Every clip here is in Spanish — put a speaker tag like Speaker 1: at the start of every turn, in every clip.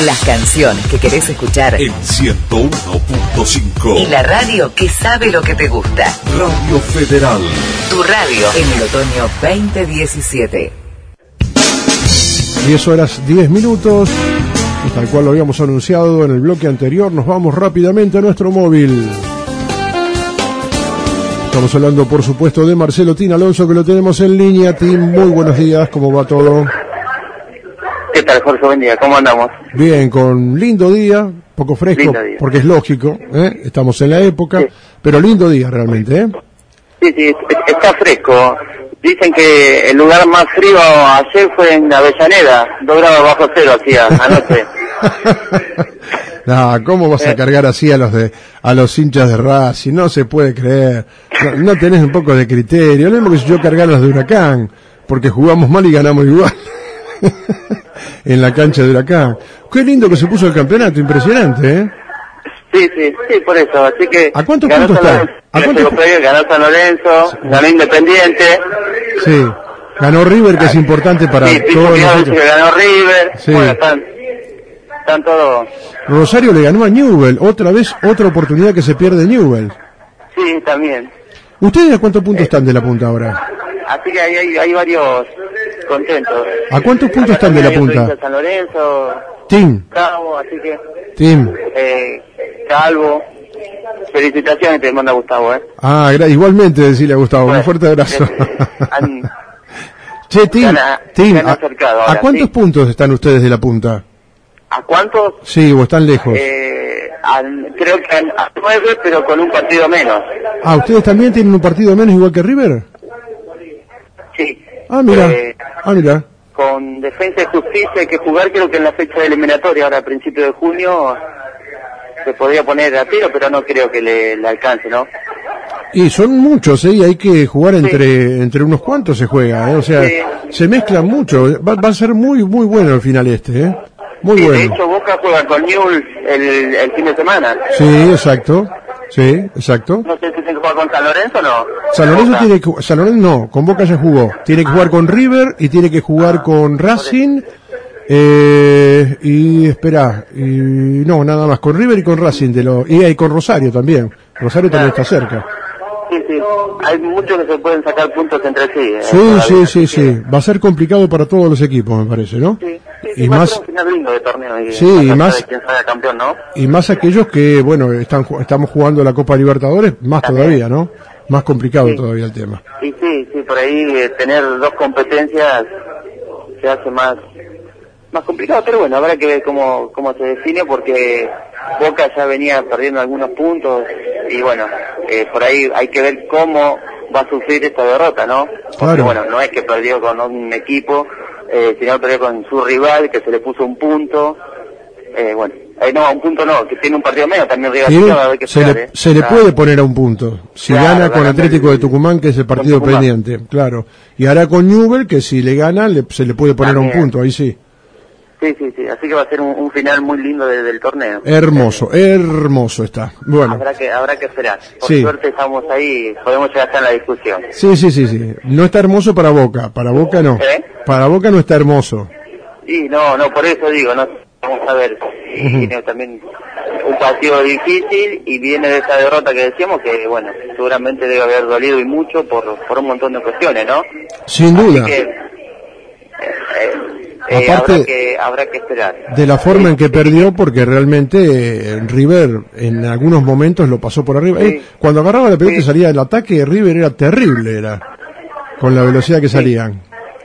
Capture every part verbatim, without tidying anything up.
Speaker 1: Las canciones que querés escuchar
Speaker 2: en ciento uno punto cinco.
Speaker 1: Y la radio que sabe lo que te gusta.
Speaker 2: Radio Federal.
Speaker 1: Tu radio en el otoño veinte diecisiete.
Speaker 3: diez horas diez minutos. Y tal cual lo habíamos anunciado en el bloque anterior, nos vamos rápidamente a nuestro móvil. Estamos hablando, por supuesto, de Marcelo Tin Alonso, que lo tenemos en línea. Tin, muy buenos días, ¿cómo va todo?
Speaker 4: ¿Qué tal, Jorge? Buen día, ¿cómo andamos?
Speaker 3: Bien, con lindo día, poco fresco, día. Porque es lógico, ¿eh? Estamos en la época, sí. Pero lindo día realmente, ¿eh?
Speaker 4: Sí, sí, está fresco. Dicen que el lugar más frío ayer fue en Avellaneda, dos grados bajo cero hacía anoche.
Speaker 3: No, ¿cómo vas a cargar así a los de a los hinchas de Racing? No se puede creer. No, no tenés un poco de criterio. Lo mismo que si yo cargar a los de Huracán, porque jugamos mal y ganamos igual. En la cancha de Huracán. Qué lindo que se puso el campeonato, impresionante, ¿eh?
Speaker 4: Sí, sí, sí, por eso. Así que
Speaker 3: ¿a cuántos puntos está?
Speaker 4: ¿A cuántos? Ganó San Lorenzo, sí. Ganó Independiente.
Speaker 3: Sí, ganó River, que es importante para
Speaker 4: sí,
Speaker 3: todos nosotros.
Speaker 4: Ganó River.
Speaker 3: Sí.
Speaker 4: Bueno, están, están todos.
Speaker 3: Rosario le ganó a Newell, otra vez, otra oportunidad que se pierde Newell.
Speaker 4: Sí, también.
Speaker 3: ¿Ustedes a cuántos puntos eh, están de la punta ahora?
Speaker 4: Así que hay, hay, hay varios contentos.
Speaker 3: ¿A cuántos puntos están de la punta?
Speaker 4: San Lorenzo.
Speaker 3: Tim.
Speaker 4: Cabo, así que.
Speaker 3: Tim.
Speaker 4: Eh, Calvo. Felicitaciones te manda Gustavo, ¿eh?
Speaker 3: Ah, igualmente decirle a Gustavo, bueno, un fuerte abrazo.
Speaker 4: Eh, han,
Speaker 3: che, Tim,
Speaker 4: gana,
Speaker 3: Tim
Speaker 4: gana
Speaker 3: a,
Speaker 4: ahora,
Speaker 3: ¿a cuántos
Speaker 4: ¿sí?
Speaker 3: puntos están ustedes de la punta?
Speaker 4: ¿A cuántos?
Speaker 3: Sí, o están lejos.
Speaker 4: Eh, al, creo que a nueve, pero con un partido menos.
Speaker 3: Ah, ¿ustedes también tienen un partido menos igual que River?
Speaker 4: Sí.
Speaker 3: Ah, mira,
Speaker 4: eh,
Speaker 3: ah, mira.
Speaker 4: Con Defensa y Justicia hay que jugar, creo que en la fecha de eliminatoria, ahora a principios de junio, se podría poner a tiro, pero no creo que le, le alcance, ¿no?
Speaker 3: Y son muchos, ¿eh? Y hay que jugar entre sí. entre unos cuantos se juega, ¿eh? O sea, sí. Se mezclan mucho. Va, va a ser muy muy bueno el final este, ¿eh? Muy
Speaker 4: sí,
Speaker 3: bueno.
Speaker 4: De hecho, Boca juega con Newell's el, el fin de semana.
Speaker 3: Sí, exacto. Sí, exacto.
Speaker 4: No sé si tiene que jugar con San Lorenzo o no.
Speaker 3: San Lorenzo Boca. tiene que San Lorenzo no, con Boca ya jugó. Tiene que ah. jugar con River y tiene que jugar ah, con Racing. Eh, y espera, y no, nada más, con River y con Racing, de lo, y, y con Rosario también. Rosario también está cerca.
Speaker 4: Sí, sí, hay muchos que se pueden sacar puntos entre sí. Eh,
Speaker 3: sí, sí, sí, sí, va a ser complicado para todos los equipos, me parece, ¿no?
Speaker 4: Sí, sí,
Speaker 3: y
Speaker 4: sí,
Speaker 3: más,
Speaker 4: un final lindo de torneo y,
Speaker 3: sí, y más,
Speaker 4: quién sea campeón, ¿no?
Speaker 3: Y más aquellos que, bueno, están, estamos jugando la Copa Libertadores, más también. Todavía, ¿no? Más complicado sí. Todavía el tema.
Speaker 4: Sí, sí, sí, por ahí eh, tener dos competencias se hace más más complicado, pero bueno, habrá que ver cómo cómo se define, porque Boca ya venía perdiendo algunos puntos y bueno, eh, por ahí hay que ver cómo va a sufrir esta derrota, ¿no? Porque
Speaker 3: claro.
Speaker 4: Bueno, no es que perdió con un equipo, eh, sino perdió con su rival, que se le puso un punto, eh, bueno, eh, no, un punto no, que tiene un partido menos, también River
Speaker 3: sí,
Speaker 4: va a haber que
Speaker 3: se
Speaker 4: esperar,
Speaker 3: le,
Speaker 4: ¿eh?
Speaker 3: se le puede poner a un punto, si claro, gana con Atlético de Tucumán, que es el partido pendiente, claro, y hará con Newell, que si le gana, le, se le puede poner también. A un punto, ahí sí.
Speaker 4: Sí, sí, sí, así que va a ser un, un final muy lindo de, del torneo.
Speaker 3: Hermoso, eh, hermoso está. Bueno.
Speaker 4: Habrá que, habrá que esperar. Por
Speaker 3: sí.
Speaker 4: suerte estamos ahí, podemos llegar hasta en la discusión.
Speaker 3: Sí, sí, sí, sí. No está hermoso para Boca, para Boca no.
Speaker 4: ¿Eh?
Speaker 3: Para Boca no está hermoso.
Speaker 4: Sí, no, no, por eso digo, no, vamos a ver. Y uh-huh. Viene también un partido difícil y viene de esa derrota que decíamos que, bueno, seguramente debe haber dolido y mucho por, por un montón de cuestiones, ¿no?
Speaker 3: Sin duda.
Speaker 4: Así que, eh, eh, Eh,
Speaker 3: Aparte,
Speaker 4: habrá que, habrá que esperar.
Speaker 3: De la forma en que perdió, porque realmente eh, River en algunos momentos lo pasó por arriba. Sí. Eh, cuando agarraba la pelota y sí. salía del ataque, River era terrible, era con la velocidad que sí. salían.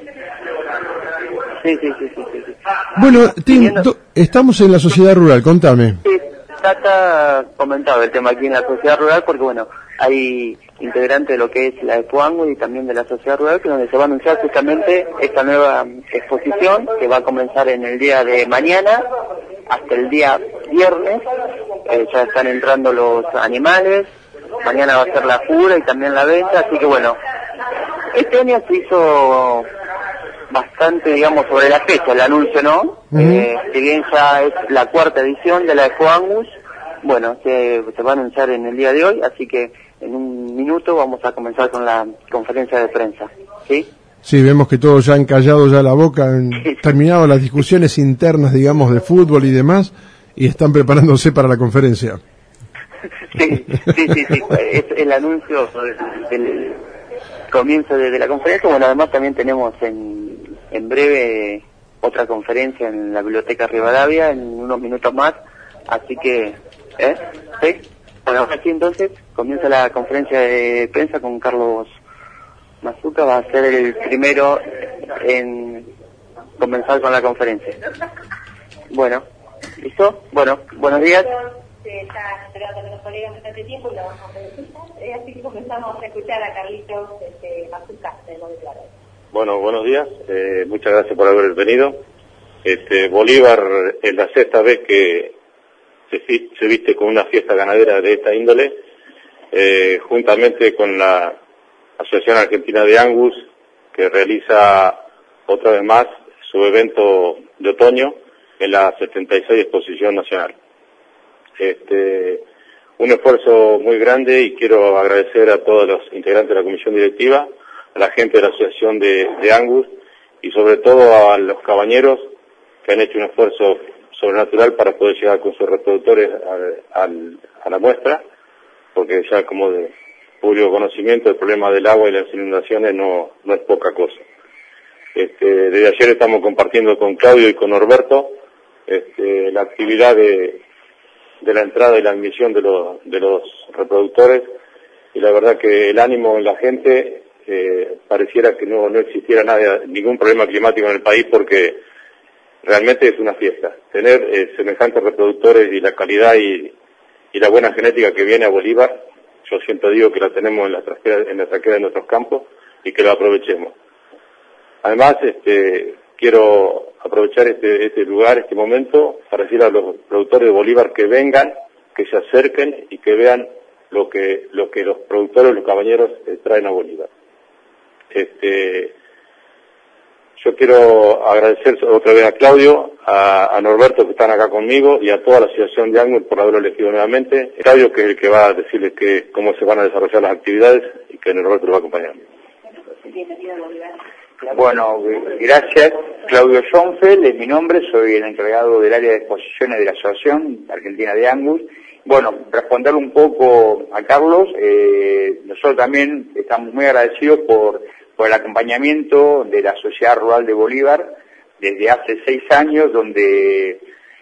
Speaker 4: Sí, sí, sí, sí, sí.
Speaker 3: Bueno, Tim, do, estamos en la sociedad rural, contame.
Speaker 4: Sí, está, está comentado el tema aquí en la sociedad rural, porque bueno, hay integrante de lo que es la Expo y también de la sociedad rural, que donde se va a anunciar justamente esta nueva exposición que va a comenzar en el día de mañana hasta el día viernes. Eh, ya están entrando los animales, mañana va a ser la jura y también la venta, así que bueno, este año se hizo bastante, digamos, sobre la fecha el anuncio, ¿no? Uh-huh. Eh, si bien ya es la cuarta edición de la Expo Angus, bueno, se, se va a anunciar en el día de hoy, así que en un minuto vamos a comenzar con la conferencia de prensa, ¿sí?
Speaker 3: Sí, vemos que todos ya han callado ya la boca, han terminado las discusiones internas, digamos, de fútbol y demás, y están preparándose para la conferencia.
Speaker 4: Sí, sí, sí, sí, es el anuncio del, del comienzo de, de la conferencia. Bueno, además también tenemos en, en breve otra conferencia en la Biblioteca Rivadavia, en unos minutos más, así que, ¿eh? ¿Sí? Bueno, aquí entonces comienza la conferencia de prensa con Carlos Mazuca, va a ser el primero en comenzar con la conferencia. Bueno, ¿listo? Bueno, buenos días.
Speaker 5: Está esperando a los colegas bastante tiempo y la vamos a presentar, así que comenzamos a escuchar a Carlitos este, Mazuca de Modo Claro.
Speaker 6: Bueno, buenos días, eh, muchas gracias por haber venido. Este, Bolívar es la sexta vez que se, se viste con una fiesta ganadera de esta índole, eh, juntamente con la Asociación Argentina de Angus, que realiza otra vez más su evento de otoño en la setenta y seis Exposición Nacional. Este, un esfuerzo muy grande, y quiero agradecer a todos los integrantes de la comisión directiva, a la gente de la Asociación de, de Angus y sobre todo a los cabañeros que han hecho un esfuerzo sobrenatural para poder llegar con sus reproductores a, a, a la muestra, porque ya como de público conocimiento el problema del agua y las inundaciones no, no es poca cosa. Este, desde ayer estamos compartiendo con Claudio y con Norberto este, la actividad de, de la entrada y la admisión de los, de los reproductores, y la verdad que el ánimo en la gente eh, pareciera que no, no existiera nada, ningún problema climático en el país, porque realmente es una fiesta. Tener eh, semejantes reproductores y la calidad y, y la buena genética que viene a Bolívar, yo siempre digo que la tenemos en la traquea, en la traquea de nuestros campos, y que lo aprovechemos. Además, este, quiero aprovechar este, este lugar, este momento, para decir a los productores de Bolívar que vengan, que se acerquen y que vean lo que, lo que los productores, los cabañeros eh, traen a Bolívar. Este, yo quiero agradecer otra vez a Claudio, a, a Norberto, que están acá conmigo, y a toda la Asociación de Angus por haberlo elegido nuevamente. Claudio, que es el que va a decirles que, cómo se van a desarrollar las actividades, y que Norberto lo va a acompañar.
Speaker 7: Bueno, gracias. Claudio Schoenfeld es mi nombre, soy el encargado del área de exposiciones de la Asociación Argentina de Angus. Bueno, responderle un poco a Carlos, eh, nosotros también estamos muy agradecidos por, por el acompañamiento de la Sociedad Rural de Bolívar desde hace seis años, donde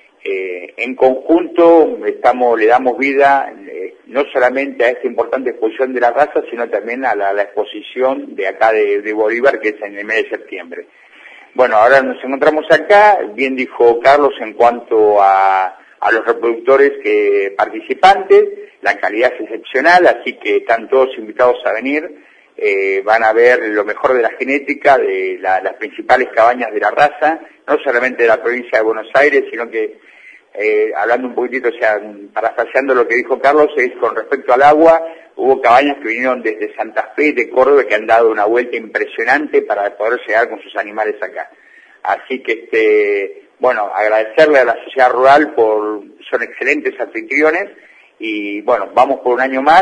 Speaker 7: eh, en conjunto estamos, le damos vida eh, no solamente a esta importante exposición de la raza, sino también a la, la exposición de acá de, de Bolívar, que es en el mes de septiembre. Bueno, ahora nos encontramos acá, bien dijo Carlos en cuanto a, a los reproductores que participantes, la calidad es excepcional, así que están todos invitados a venir, eh, van a ver lo mejor de la genética de la, las principales cabañas de la raza, no solamente de la provincia de Buenos Aires, sino que Eh, hablando un poquitito, o sea, parafraseando lo que dijo Carlos, es con respecto al agua, hubo cabañas que vinieron desde Santa Fe, de Córdoba, que han dado una vuelta impresionante para poder llegar con sus animales acá. Así que, este, bueno, agradecerle a la sociedad rural por, son excelentes anfitriones, y bueno, vamos por un año más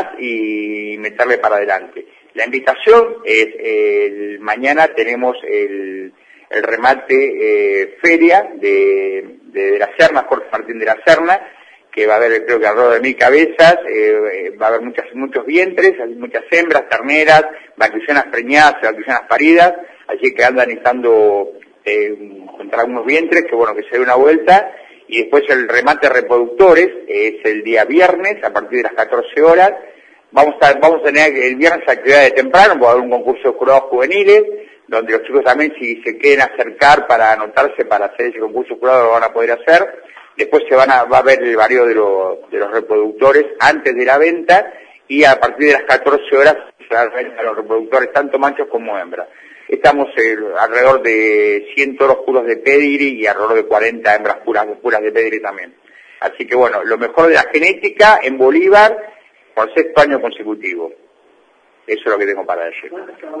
Speaker 7: y meterle para adelante. La invitación es, el, mañana tenemos el, el remate eh, feria de, de, de la Serna, Jorge Martín de la Serna, que va a haber, creo que alrededor de mil cabezas, eh, va a haber muchas, muchos vientres, hay muchas hembras, terneras, vacunas preñadas, vacunas paridas, así que andan necesitando eh, encontrar unos vientres, que bueno, que se dé una vuelta, y después el remate reproductores, es el día viernes, a partir de las catorce horas, vamos a, vamos a tener el viernes actividades de temprano, va a haber un concurso de jurados juveniles, donde los chicos también, si se quieren acercar para anotarse para hacer ese concurso jurado, lo van a poder hacer. Después se van a, va a ver el varío de, lo, de los reproductores antes de la venta, y a partir de las catorce horas se va a ver a los reproductores, tanto machos como hembras. Estamos eh, alrededor de cien toros puros de pedigree y alrededor de cuarenta hembras puras, puras de pedigree también. Así que bueno, lo mejor de la genética en Bolívar por sexto año consecutivo. Eso es lo que tengo para decir.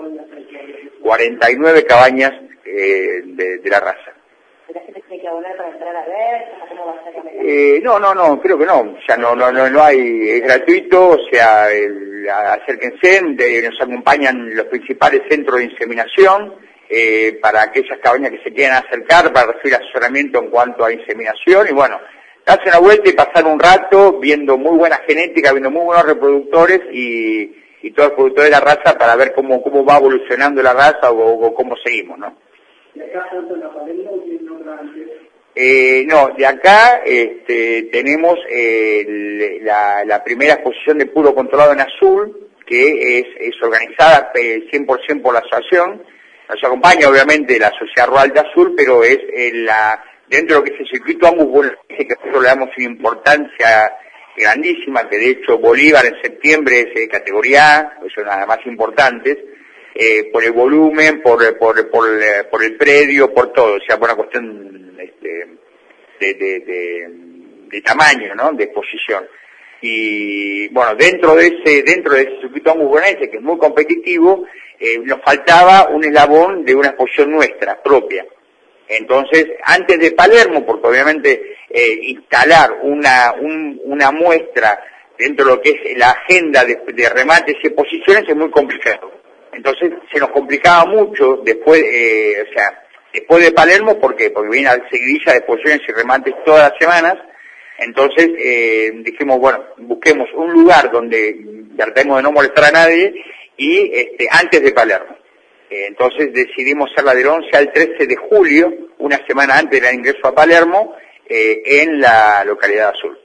Speaker 7: cuarenta y nueve cabañas eh, de, de la raza.
Speaker 5: ¿La gente tiene que abonar para entrar a ver? ¿Cómo va a ser la meta?
Speaker 7: Eh, no, no, no, creo que no. O sea, no, no, no, no hay, es gratuito, o sea, el, acérquense, de, nos acompañan los principales centros de inseminación, eh, para aquellas cabañas que se quieran acercar, para recibir asesoramiento en cuanto a inseminación, y bueno, darse una vuelta y pasar un rato viendo muy buena genética, viendo muy buenos reproductores y, y todos los productores de la raza para ver cómo, cómo va evolucionando la raza o, o cómo seguimos, ¿no? ¿De acá tanto en la Palermo o tienen otra antes? Eh, no, de acá este, tenemos eh, la, la primera exposición de puro controlado en azul, que es, es organizada eh, cien por ciento por la asociación. Nos acompaña obviamente la Sociedad Rural de Azul, pero es eh, la dentro de lo que es el circuito Angus, que nosotros le damos una importancia grandísima, que de hecho Bolívar en septiembre es eh, categoría A, es una de las más importantes, eh, por el volumen, por, por, por, por el predio, por todo, o sea, por una cuestión este, de, de, de, de tamaño, ¿no?, de exposición. Y bueno, dentro de ese dentro de ese circuito angubonaense, que es muy competitivo, eh, nos faltaba un eslabón de una exposición nuestra, propia. Entonces, antes de Palermo, porque obviamente eh, instalar una un, una muestra dentro de lo que es la agenda de, de remates y exposiciones es muy complicado. Entonces, se nos complicaba mucho después, eh, o sea, después de Palermo, ¿por qué? Porque viene la seguidilla de exposiciones y remates todas las semanas. Entonces, eh, dijimos, bueno, busquemos un lugar donde tratemos de no molestar a nadie y este, antes de Palermo. Entonces decidimos hacerla del once al trece de julio, una semana antes del ingreso a Palermo, eh, en la localidad azul.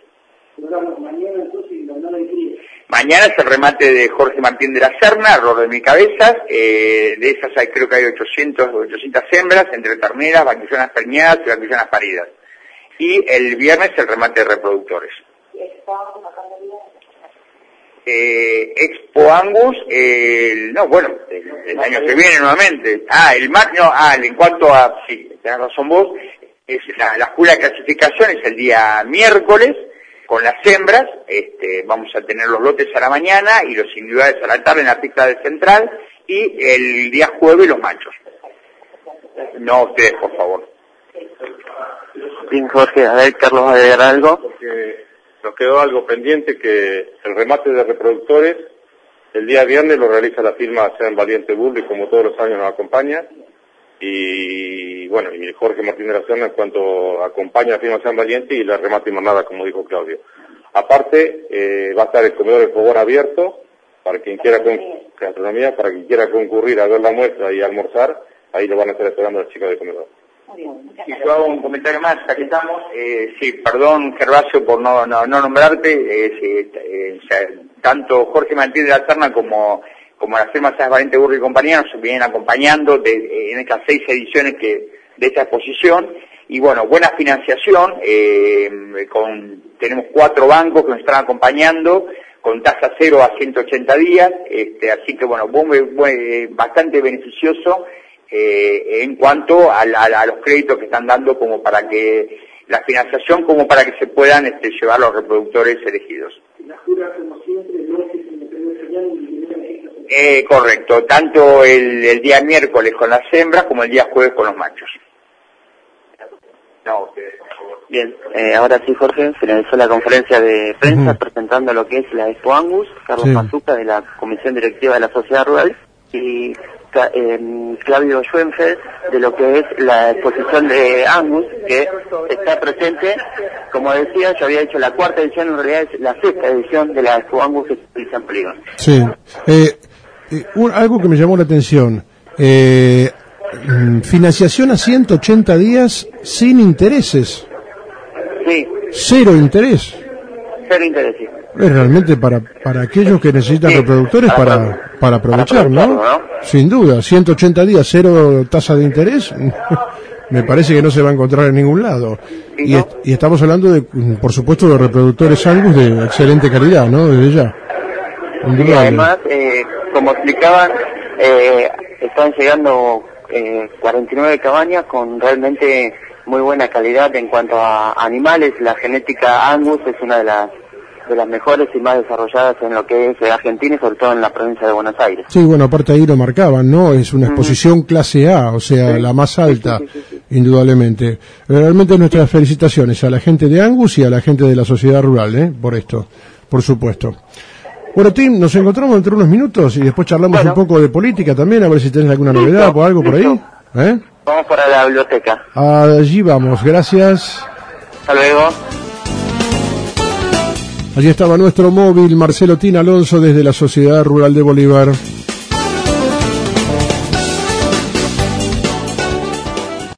Speaker 7: Mañana es el remate de Jorge Martín de la Serna, error de mi cabeza, eh, de esas hay, creo que hay ochocientas hembras, entre terneras, vaquillonas preñadas y vaquillonas paridas. Y el viernes el remate de reproductores. Eh, Expo Angus, eh, no, bueno, el, el año que viene nuevamente. Ah, el mar, no, ah, en cuanto a, sí, tenés razón vos, es la, la jura de clasificación es el día miércoles, con las hembras, este, vamos a tener los lotes a la mañana y los individuales a la tarde en la pista de central, y el día jueves los machos. No, ustedes, por favor.
Speaker 4: Bien, Jorge, a ver, Carlos, ¿va a agregar algo?
Speaker 6: Porque nos quedó algo pendiente, que el remate de reproductores el día viernes lo realiza la firma Sean Valiente Bull, y como todos los años nos acompaña, y bueno, y Jorge Martín de la Serna en cuanto acompaña a la firma Sean Valiente y la remate y manada, como dijo Claudio. Aparte, eh, va a estar el comedor de fogón abierto para quien quiera con gastronomía, para quien quiera concurrir a ver la muestra y almorzar, ahí lo van a estar esperando las chicas del comedor.
Speaker 7: Si yo hago un comentario más, aquí estamos, eh, sí, perdón Gervasio por no, no, no nombrarte, eh, sí, eh, o sea, tanto Jorge Martín de la Serna como, como la firma Sean Valiente Burri y compañía nos vienen acompañando de, en estas seis ediciones que, de esta exposición, y bueno, buena financiación, eh, con, tenemos cuatro bancos que nos están acompañando, con tasa cero a ciento ochenta días, este, así que bueno, bastante beneficioso, Eh, en cuanto a, a, a los créditos que están dando como para que la financiación como para que se puedan este, llevar los reproductores elegidos. La jura, como siempre, no es eh, correcto, tanto el, el día miércoles con las hembras como el día jueves con los machos. No, ustedes, por favor.
Speaker 4: Bien, eh, ahora sí, Jorge, finalizó la conferencia de prensa uh-huh. presentando lo que es la Expo Angus, Carlos sí. Mazuca de la Comisión Directiva de la Sociedad Rural, y Eh, Claudio Schoenfeld de lo que es la exposición de Angus, que está presente, como decía, yo había hecho la cuarta edición, en realidad es la sexta edición de la Expo Angus que se utiliza en Polígono.
Speaker 3: Sí, eh, eh, un, algo que me llamó la atención, eh, financiación a ciento ochenta días sin intereses.
Speaker 4: Sí.
Speaker 3: Cero interés.
Speaker 4: Cero interés, sí.
Speaker 3: Es realmente para para aquellos que necesitan sí, reproductores para para, para aprovechar, para ¿no? ¿no? Sin duda, ciento ochenta días, cero tasa de interés, me parece que no se va a encontrar en ningún lado. ¿Sí, y, no? est y estamos hablando, de, por supuesto, de reproductores Angus de excelente calidad, ¿no? Desde ya.
Speaker 4: Y además, eh, como explicaban, eh, están llegando eh, cuarenta y nueve cabañas con realmente muy buena calidad en cuanto a animales. La genética Angus es una de las de las mejores y más desarrolladas en lo que es Argentina y sobre todo en la provincia de Buenos Aires. Sí,
Speaker 3: bueno, aparte ahí lo marcaban, ¿no? Es una exposición uh-huh. clase A, o sea, sí. la más alta, sí, sí, sí, sí. indudablemente. Realmente nuestras felicitaciones a la gente de Angus y a la gente de la sociedad rural, ¿eh? Por esto, por supuesto. Bueno, Tim, nos encontramos dentro de unos minutos y después charlamos bueno. un poco de política también, a ver si tenés alguna novedad o algo por ahí. ¿Eh?
Speaker 4: Vamos para la biblioteca.
Speaker 3: Allí vamos, gracias.
Speaker 4: Hasta luego.
Speaker 3: Allí estaba nuestro móvil, Marcelo Tin Alonso, desde la Sociedad Rural de Bolívar.